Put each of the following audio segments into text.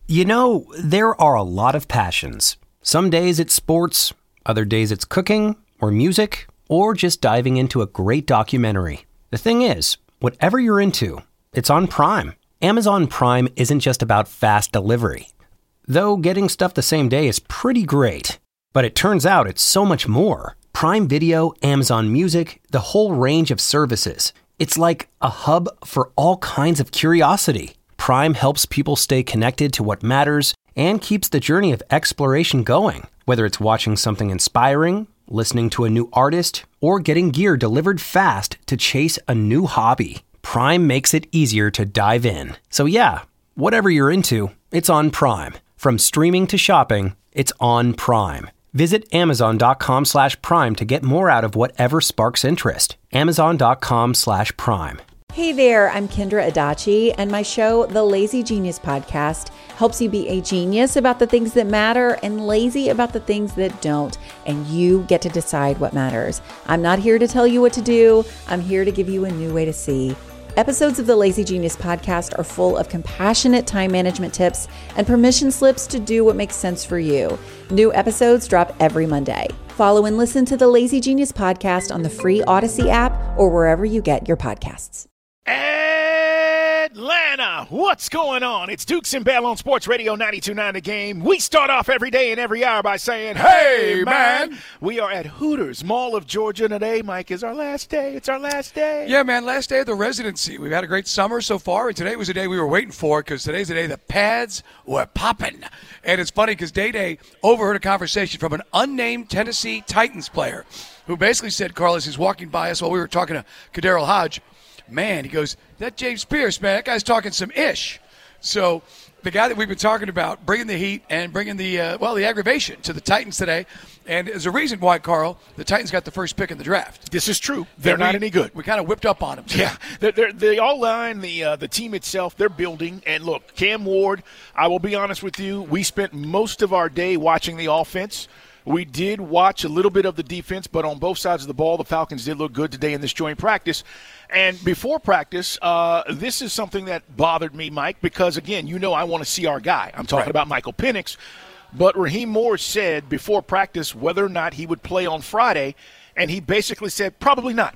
You know, there are a lot of passions. Some days it's sports, other days it's cooking, or music, or just diving into a great documentary. The thing is, whatever you're into, it's on Prime. Amazon Prime isn't just about fast delivery. Though getting stuff the same day is pretty great. But it turns out it's so much more. Prime Video, Amazon Music, the whole range of services. It's like a hub for all kinds of curiosity. Prime helps people stay connected to what matters and keeps the journey of exploration going. Whether it's watching something inspiring, listening to a new artist, or getting gear delivered fast to chase a new hobby, Prime makes it easier to dive in. So yeah, whatever you're into, it's on Prime. From streaming to shopping, it's on Prime. Visit Amazon.com/Prime to get more out of whatever sparks interest. Amazon.com/Prime. Hey there, I'm Kendra Adachi, and my show, The Lazy Genius Podcast, helps you be a genius about the things that matter and lazy about the things that don't, and you get to decide what matters. I'm not here to tell you what to do. I'm here to give you a new way to see. Episodes of the Lazy Genius Podcast are full of compassionate time management tips and permission slips to do what makes sense for you. New episodes drop every Monday. Follow and listen to the Lazy Genius Podcast on the free Odyssey app or wherever you get your podcasts. Atlanta, what's going on? It's Dukes and Bell on Sports Radio 92.9 The Game. We start off every day and every hour by saying, hey, man. We are at Hooters, Mall of Georgia today. Mike, is our last day. It's our last day. Yeah, man, last day of the residency. We've had a great summer so far, and today was a day we were waiting for because today's the day the pads were popping. And it's funny because Day overheard a conversation from an unnamed Tennessee Titans player who basically said, Carlos, he's walking by us while we were talking to Kaderil Hodge. Man, he goes, that James Pierce, man, that guy's talking some ish. So the guy that we've been talking about, bringing the heat and bringing the aggravation to the Titans today. And there's a reason why, Carl, the Titans got the first pick in the draft. This is true. They're not any good. We kind of whipped up on them today. Yeah, they all line, the team itself, they're building. And look, Cam Ward, I will be honest with you, we spent most of our day watching the offense. We did watch a little bit of the defense, but on both sides of the ball, the Falcons did look good today in this joint practice. And before practice, this is something that bothered me, Mike, because, again, you know I want to see our guy. I'm talking about Michael Penix. But Raheem Morris said before practice whether or not he would play on Friday, and he basically said probably not.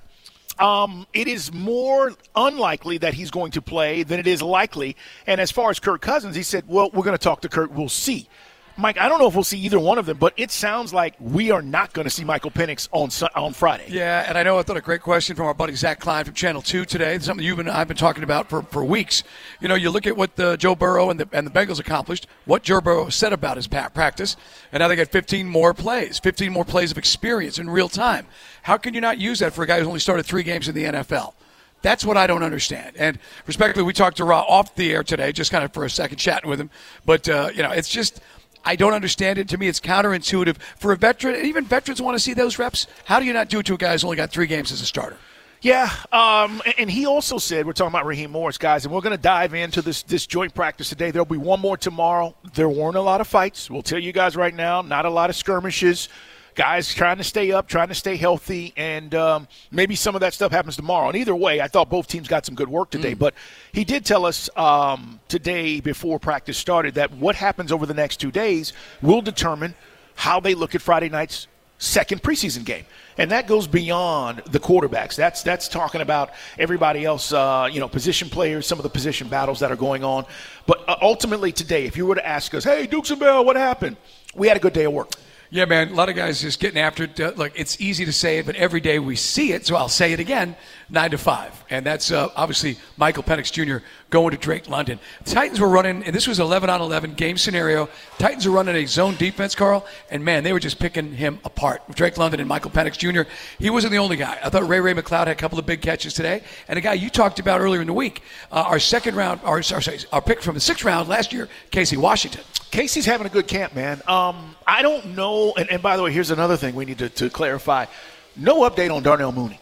It is more unlikely that he's going to play than it is likely. And as far as Kirk Cousins, he said, well, we're going to talk to Kirk. We'll see. Mike, I don't know if we'll see either one of them, but it sounds like we are not going to see Michael Penix on Friday. Yeah, and I thought a great question from our buddy Zach Klein from Channel 2 today. It's something I've been talking about for weeks. You know, you look at what Joe Burrow and the Bengals accomplished, what Joe Burrow said about his practice, and now they got 15 more plays of experience in real time. How can you not use that for a guy who's only started 3 games in the NFL? That's what I don't understand. And respectfully, we talked to Ra off the air today, just kind of for a second chatting with him. But, it's just – I don't understand it. To me, it's counterintuitive. For a veteran, and even veterans want to see those reps. How do you not do it to a guy who's only got 3 games as a starter? Yeah, and he also said, we're talking about Raheem Morris, guys, and we're going to dive into this joint practice today. There'll be one more tomorrow. There weren't a lot of fights. We'll tell you guys right now, not a lot of skirmishes. Guys trying to stay up, trying to stay healthy, and maybe some of that stuff happens tomorrow. And either way, I thought both teams got some good work today. But he did tell us today before practice started that what happens over the next 2 days will determine how they look at Friday night's second preseason game. And that goes beyond the quarterbacks. That's talking about everybody else, position players, some of the position battles that are going on. But ultimately today, if you were to ask us, hey, Dukes and Bell, what happened? We had a good day of work. Yeah, man, a lot of guys just getting after it. Look, it's easy to say it, but every day we see it, so I'll say it again, 9 to 5. And that's obviously Michael Penix Jr. going to Drake London. The Titans were running, and this was 11-on-11 game scenario. Titans are running a zone defense, Carl, and, man, they were just picking him apart. Drake London and Michael Penix Jr., he wasn't the only guy. I thought Ray McCloud had a couple of big catches today. And a guy you talked about earlier in the week, our pick from the 6th round last year, Casey Washington. Casey's having a good camp, man. I don't know, and by the way, here's another thing we need to clarify. No update on Darnell Mooney.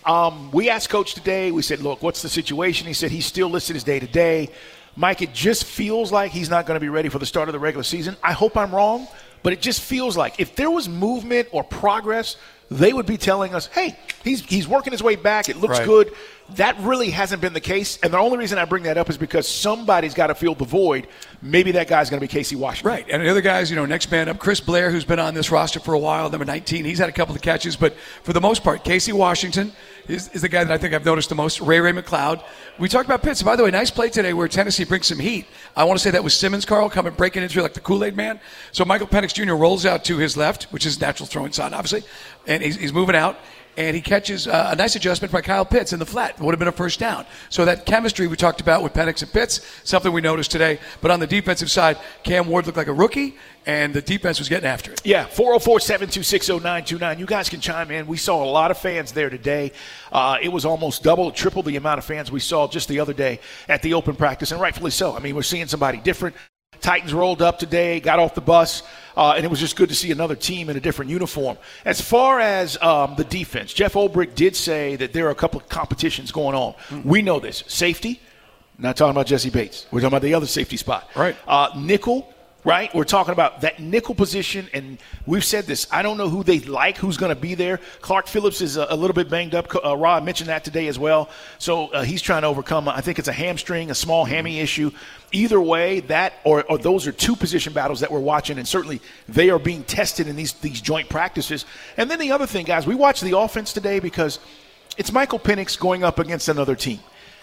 We asked Coach today, we said, look, what's the situation? He said he's still listed as day-to-day. Mike, it just feels like he's not going to be ready for the start of the regular season. I hope I'm wrong, but it just feels like if there was movement or progress, they would be telling us, hey, he's working his way back. It looks Right. good. That really hasn't been the case. And the only reason I bring that up is because somebody's got to fill the void. Maybe that guy's going to be Casey Washington. Right. And the other guys, next man up, Chris Blair, who's been on this roster for a while, number 19, he's had a couple of catches. But for the most part, Casey Washington is the guy that I think I've noticed the most. Ray McLeod. We talked about Pitts. By the way, nice play today where Tennessee brings some heat. I want to say that was Simmons, Carl, breaking into like the Kool-Aid man. So Michael Penix Jr. rolls out to his left, which is natural throwing side, obviously. And he's moving out. And he catches a nice adjustment by Kyle Pitts in the flat. It would have been a first down. So that chemistry we talked about with Penix and Pitts, something we noticed today. But on the defensive side, Cam Ward looked like a rookie, and the defense was getting after it. Yeah, 404-726-0929. You guys can chime in. We saw a lot of fans there today. It was almost double, triple the amount of fans we saw just the other day at the open practice, and rightfully so. I mean, we're seeing somebody different. Titans rolled up today, got off the bus, and it was just good to see another team in a different uniform. As far as the defense, Jeff Ulbrich did say that there are a couple of competitions going on. We know this. Safety, not talking about Jesse Bates. We're talking about the other safety spot. Right. Nickel, right? We're talking about that nickel position, and we've said this. I don't know who they like, who's going to be there. Clark Phillips is a little bit banged up. Rod mentioned that today as well. So he's trying to overcome, I think it's a hamstring, a small hammy issue. Either way, that or those are two position battles that we're watching, and certainly they are being tested in these joint practices. And then the other thing, guys, we watched the offense today because it's Michael Penix going up against another team.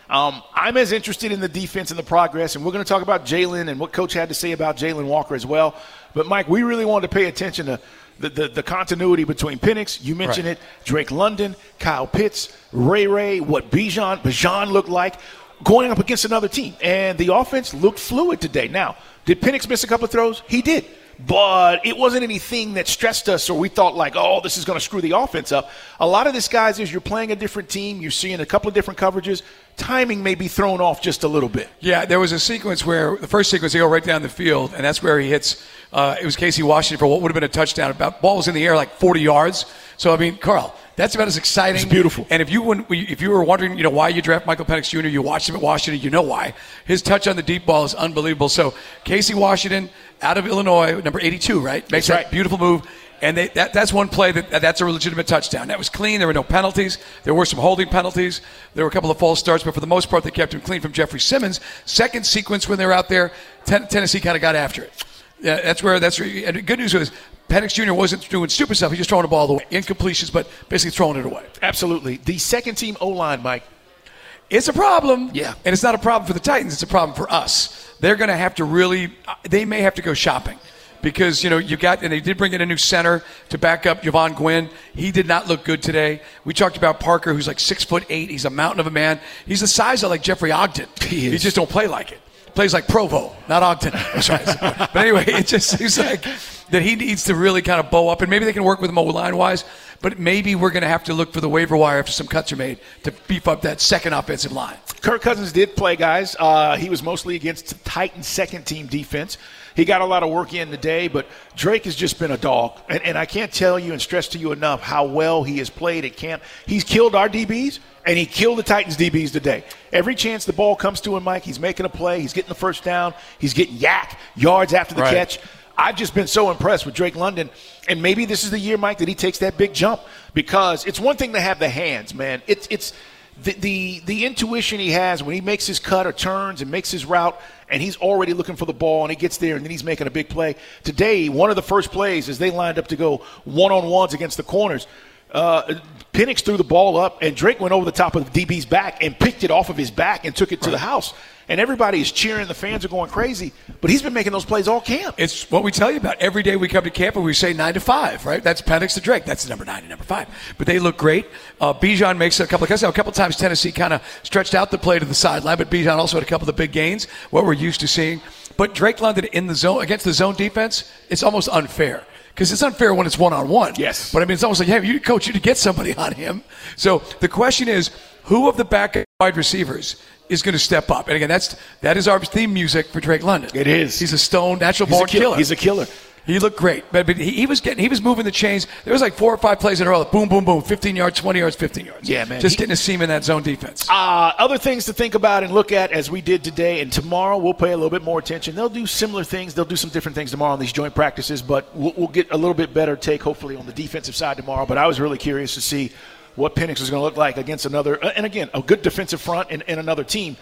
I'm as interested in the defense and the progress, and we're going to talk about Jalen and what Coach had to say about Jalen Walker as well. But, Mike, we really wanted to pay attention to the continuity between Penix. You mentioned it. Drake London, Kyle Pitts, Ray, what Bijan looked like going up against another team. And the offense looked fluid today. Now, did Penix miss a couple of throws? He did. But it wasn't anything that stressed us or we thought like, oh, this is going to screw the offense up. A lot of this, guys, is you're playing a different team. You're seeing a couple of different coverages. Timing may be thrown off just a little bit. Yeah, there was a sequence where the first sequence, they go right down the field, and that's where he hits. It was Casey Washington for what would have been a touchdown. Ball was in the air like 40 yards. So, I mean, Carl, that's about as exciting. It's beautiful. And if you were wondering, why you draft Michael Penix Jr., you watched him at Washington, you know why. His touch on the deep ball is unbelievable. So Casey Washington out of Illinois, number 82, right? Makes that beautiful move. And that's one play that's a legitimate touchdown. That was clean. There were no penalties. There were some holding penalties. There were a couple of false starts, but for the most part, they kept him clean from Jeffrey Simmons. Second sequence when they were out there, Tennessee kind of got after it. Yeah, that's where. And the good news was Penix Jr. wasn't doing stupid stuff. He was just throwing the ball away. Incompletions, but basically throwing it away. Absolutely. The second team O-line, Mike. It's a problem. Yeah. And it's not a problem for the Titans. It's a problem for us. They're going to have to they may have to go shopping. Because, and they did bring in a new center to back up Javon Gwynn. He did not look good today. We talked about Parker, who's like 6'8". He's a mountain of a man. He's the size of like Jeffrey Ogden. He just don't play like it. Plays like Provo, not Ogden. But anyway, it just seems like that he needs to really kind of bow up. And maybe they can work with him O-line-wise. But maybe we're going to have to look for the waiver wire after some cuts are made to beef up that second offensive line. Kirk Cousins did play, guys. He was mostly against the Titans' second-team defense. He got a lot of work in today, but Drake has just been a dog. And I can't tell you and stress to you enough how well he has played at camp. He's killed our DBs, and he killed the Titans' DBs today. Every chance the ball comes to him, Mike, he's making a play. He's getting the first down. He's getting yards after the catch. I've just been so impressed with Drake London. And maybe this is the year, Mike, that he takes that big jump. Because it's one thing to have the hands, man. It's the intuition he has when he makes his cut or turns and makes his route, and he's already looking for the ball, and he gets there, and then he's making a big play. Today, one of the first plays as they lined up to go one-on-ones against the corners, Penix threw the ball up, and Drake went over the top of the DB's back and picked it off of his back and took it to the house. And everybody is cheering. The fans are going crazy. But he's been making those plays all camp. It's what we tell you about. Every day we come to camp and we say 9 to 5, right? That's Penix to Drake. That's number 9 and number 5. But they look great. Bijan makes a couple of cuts. Now, a couple of times Tennessee kind of stretched out the play to the sideline, but Bijan also had a couple of the big gains, what we're used to seeing. But Drake London in the zone, against the zone defense, it's almost unfair. Because it's unfair when it's one-on-one. Yes. But, I mean, it's almost like, hey, coach, you to get somebody on him. So the question is, who of the back wide receivers is going to step up? And again, that is our theme music for Drake London. It is. He's a stone, natural-born killer. He's a killer. He looked great, but he was moving the chains. There was like 4 or 5 plays in a row. Boom, boom, boom, 15 yards, 20 yards, 15 yards. Yeah, man. Just getting a seam in that zone defense. Other things to think about and look at as we did today, and tomorrow we'll pay a little bit more attention. They'll do similar things. They'll do some different things tomorrow on these joint practices, but we'll get a little bit better take hopefully on the defensive side tomorrow. But I was really curious to see what Penix is going to look like against another, and again, a good defensive front and another team.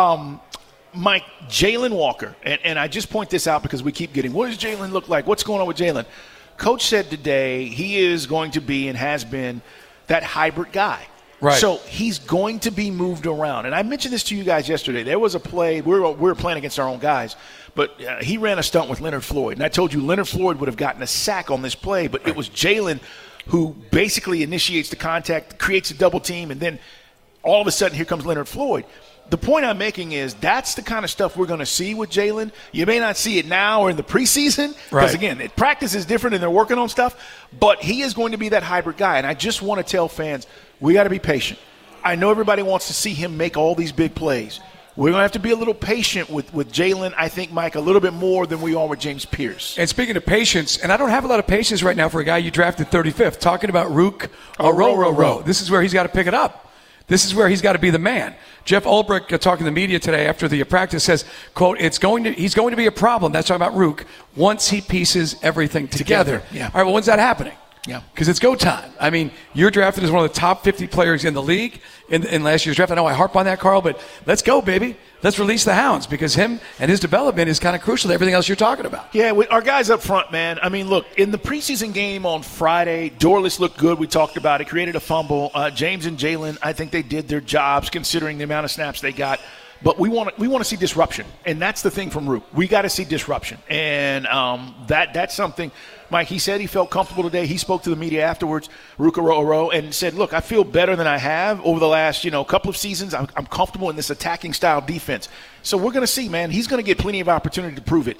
Mike, Jalen Walker, and I just point this out because we keep getting, what does Jalen look like? What's going on with Jalen? Coach said today he is going to be and has been that hybrid guy. Right. So he's going to be moved around. And I mentioned this to you guys yesterday. There was a play, we were playing against our own guys, but he ran a stunt with Leonard Floyd. And I told you Leonard Floyd would have gotten a sack on this play, but it was Jalen who basically initiates the contact, creates a double team, and then all of a sudden here comes Leonard Floyd. The point I'm making is that's the kind of stuff we're going to see with Jalen. You may not see it now or in the preseason because, again, practice is different and they're working on stuff, but he is going to be that hybrid guy. And I just want to tell fans, we got to be patient. I know everybody wants to see him make all these big plays. We're going to have to be a little patient with Jalen, I think, Mike, a little bit more than we are with James Pierce. And speaking of patience, and I don't have a lot of patience right now for a guy you drafted 35th, talking about Rook Row. This is where he's got to pick it up. This is where he's got to be the man. Jeff Ulbrich, talking to the media today after the practice, says, quote, he's going to be a problem, that's talking about Rook, once he pieces everything together. Yeah. All right, well, when's that happening? Yeah. Because it's go time. I mean, you're drafted as one of the top 50 players in the league in last year's draft. I know I harp on that, Carl, but let's go, baby. Let's release the hounds because him and his development is kind of crucial to everything else you're talking about. Yeah, our guys up front, man. I mean, look, in the preseason game on Friday, Dorless looked good. We talked about it. Created a fumble. James and Jalen, I think they did their jobs considering the amount of snaps they got. But we want to see disruption, and that's the thing from Rook. We got to see disruption, and that's something. Mike, he said he felt comfortable today. He spoke to the media afterwards, Rook Row, and said, look, I feel better than I have over the last couple of seasons. I'm comfortable in this attacking style defense. So we're going to see, man. He's going to get plenty of opportunity to prove it.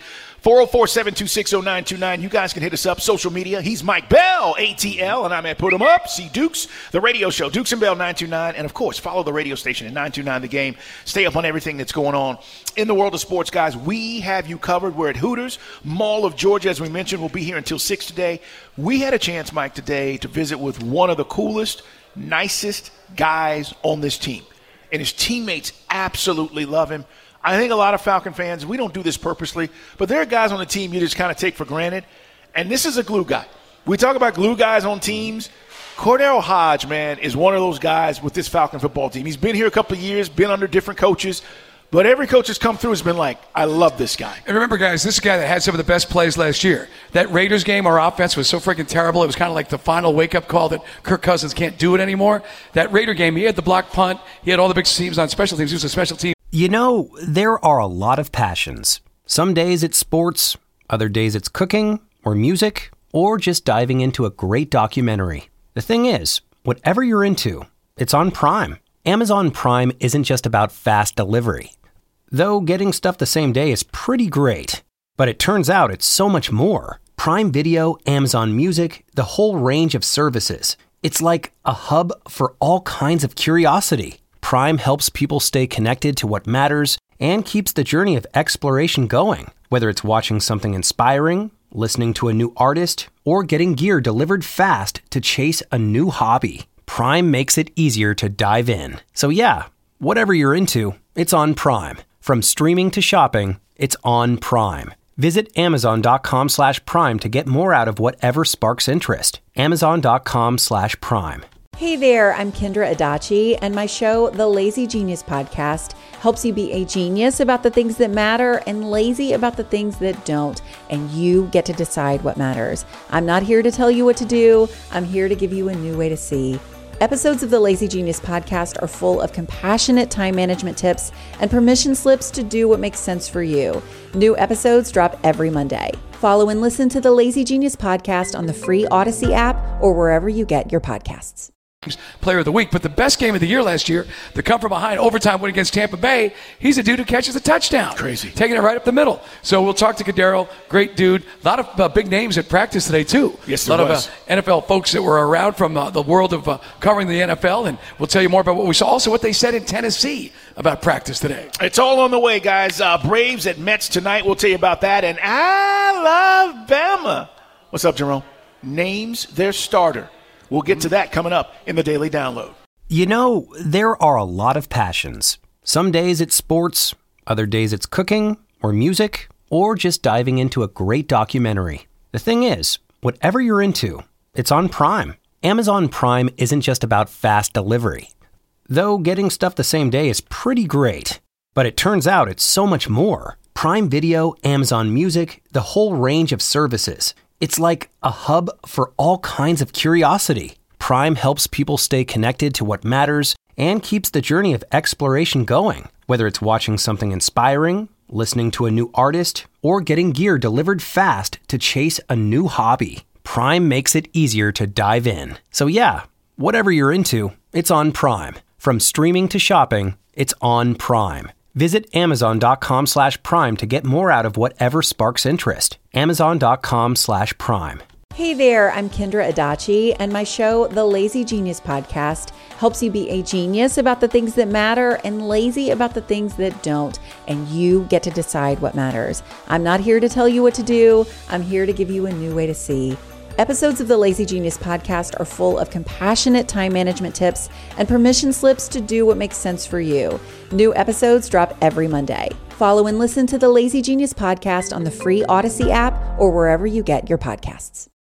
404-726-0929. You guys can hit us up. Social media. He's Mike Bell, ATL, and I'm at Put 'em Up. See Dukes, the radio show, Dukes and Bell 929. And, of course, follow the radio station at 929 The Game. Stay up on everything that's going on in the world of sports, guys. We have you covered. We're at Hooters, Mall of Georgia, as we mentioned. We'll be here until 6 today. We had a chance, Mike, today to visit with one of the coolest, nicest guys on this team. And his teammates absolutely love him. I think a lot of Falcon fans, we don't do this purposely, but there are guys on the team you just kind of take for granted. And this is a glue guy. We talk about glue guys on teams. Cordell Hodge, man, is one of those guys with this Falcon football team. He's been here a couple of years, been under different coaches. But every coach that's come through has been like, I love this guy. And remember, guys, this is a guy that had some of the best plays last year. That Raiders game, our offense was so freaking terrible. It was kind of like the final wake-up call that Kirk Cousins can't do it anymore. That Raider game, he had the block punt. He had all the big teams on special teams. He was a special team. You know, there are a lot of passions. Some days it's sports, other days it's cooking or music, or just diving into a great documentary. The thing is, whatever you're into, it's on Prime. Amazon Prime isn't just about fast delivery. Though getting stuff the same day is pretty great. But it turns out it's so much more. Prime Video, Amazon Music, the whole range of services. It's like a hub for all kinds of curiosity. Prime helps people stay connected to what matters and keeps the journey of exploration going. Whether it's watching something inspiring, listening to a new artist, or getting gear delivered fast to chase a new hobby, Prime makes it easier to dive in. So yeah, whatever you're into, it's on Prime. From streaming to shopping, it's on Prime. Visit Amazon.com/Prime to get more out of whatever sparks interest. Amazon.com/Prime. Hey there, I'm Kendra Adachi, and my show, The Lazy Genius Podcast, helps you be a genius about the things that matter and lazy about the things that don't, and you get to decide what matters. I'm not here to tell you what to do. I'm here to give you a new way to see. Episodes of the Lazy Genius Podcast are full of compassionate time management tips and permission slips to do what makes sense for you. New episodes drop every Monday. Follow and listen to the Lazy Genius Podcast on the free Odyssey app or wherever you get your podcasts. Player of the week, but the best game of the year last year, the come from behind overtime win against Tampa Bay, he's a dude who catches a touchdown. Crazy. Taking it right up the middle. So we'll talk to Kadero, great dude. A lot of big names at practice today, too. Yes, a lot of NFL folks that were around from the world of covering the NFL, and we'll tell you more about what we saw. Also, what they said in Tennessee about practice today. It's all on the way, guys. Braves at Mets tonight. We'll tell you about that. And Alabama. What's up, Jerome? Names their starter. We'll get to that coming up in the Daily Download. You know, there are a lot of passions. Some days it's sports, other days it's cooking or music, or just diving into a great documentary. The thing is, whatever you're into, it's on Prime. Amazon Prime isn't just about fast delivery. Though getting stuff the same day is pretty great. But it turns out it's so much more. Prime Video, Amazon Music, the whole range of services. It's like a hub for all kinds of curiosity. Prime helps people stay connected to what matters and keeps the journey of exploration going. Whether it's watching something inspiring, listening to a new artist, or getting gear delivered fast to chase a new hobby, Prime makes it easier to dive in. So yeah, whatever you're into, it's on Prime. From streaming to shopping, it's on Prime. Visit Amazon.com/Prime to get more out of whatever sparks interest. Amazon.com/Prime. Hey there, I'm Kendra Adachi, and my show, The Lazy Genius Podcast, helps you be a genius about the things that matter and lazy about the things that don't, and you get to decide what matters. I'm not here to tell you what to do. I'm here to give you a new way to see. Episodes of the Lazy Genius Podcast are full of compassionate time management tips and permission slips to do what makes sense for you. New episodes drop every Monday. Follow and listen to the Lazy Genius Podcast on the free Odyssey app or wherever you get your podcasts.